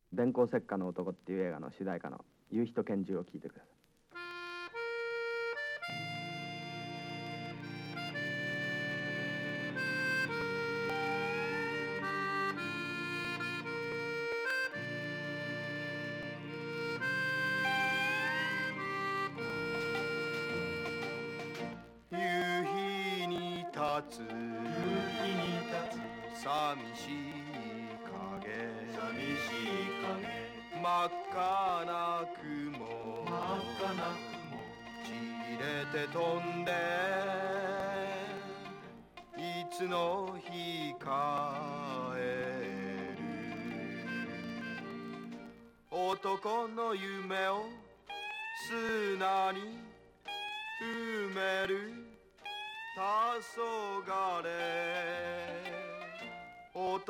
電光石火の男っていう映画の主題歌の夕日と拳銃を聴いてください。 夕日に立つ寂しい影真っ赤な雲ちれて飛んでいつの日帰る男の夢を砂に埋める黄昏